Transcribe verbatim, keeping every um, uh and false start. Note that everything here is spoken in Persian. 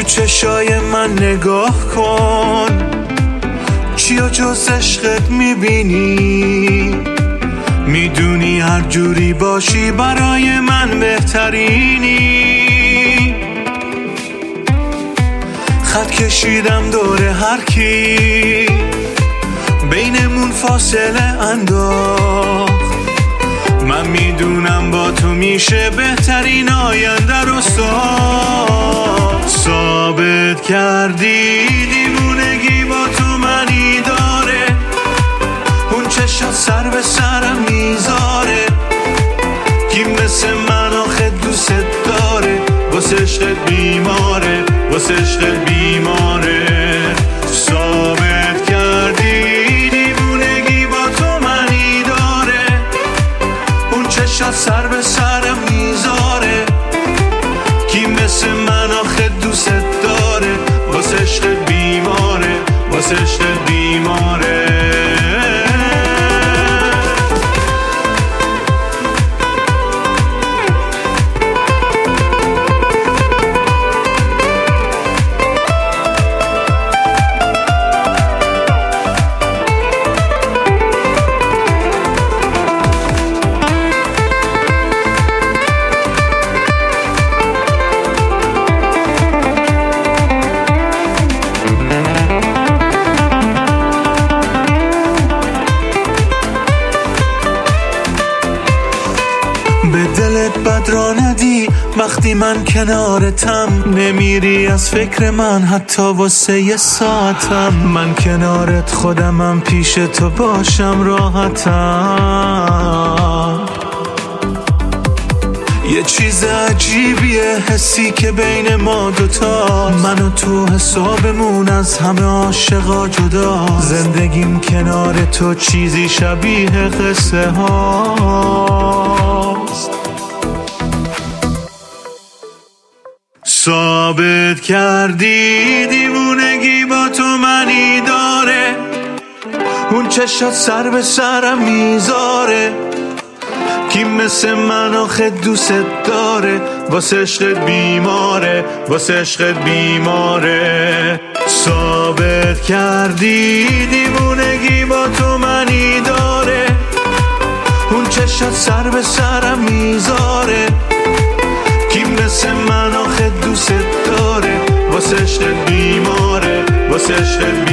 چشای من نگاه کن، چیا جز عشقت میبینی؟ میدونی هر جوری باشی برای من بهترینی. خط کشیدم دور هر کی، بینمون فاصله انداخت. من میدونم با تو میشه بهترین آینده رو ساخت. ثابت کردی دیوونگی با تو منی داره، اون چشات سر به سرم میذاره. کی مثل من آخه دوست داره، واسه عشقت بیماره، واسه عشقت بیماره. ثابت کردی دیوونگی با تو منی داره، اون چشات سر به سرم میذاره. کی مثل من آخه دوست داره، واسه عشقت بیماره، واسه عشقت بیماره. به دلت بد را ندی وقتی من کنارتم، نمیری از فکر من حتی واسه یه ساعتم. من کنارت خودمم، پیش تو باشم راحتم. یه چیز عجیبیه حسی که بین ما دوتا، من و تو حسابمون از همه عاشقا جدا. زندگیم کنار تو چیزی شبیه قصه هاست. ثابت کردی دیوونگی با تو منی داره، اون چشات سر به سرم میذاره. کی مثل من آخه دوست داره، واسه عشقت بیماره، واسه عشقت بیماره. ثابت کردی دیوونگی با تو منی داره، اون چشات سر به سرم میذاره. کی مثل من آخه دوست داره، واسه عشقت بیماره، واسه عشقت